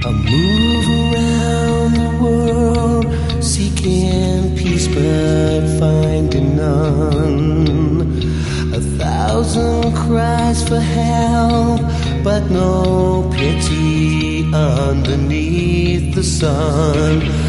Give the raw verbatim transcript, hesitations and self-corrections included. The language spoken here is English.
I move around the world seeking peace but finding none. A thousand cries for help but no pity underneath the sun.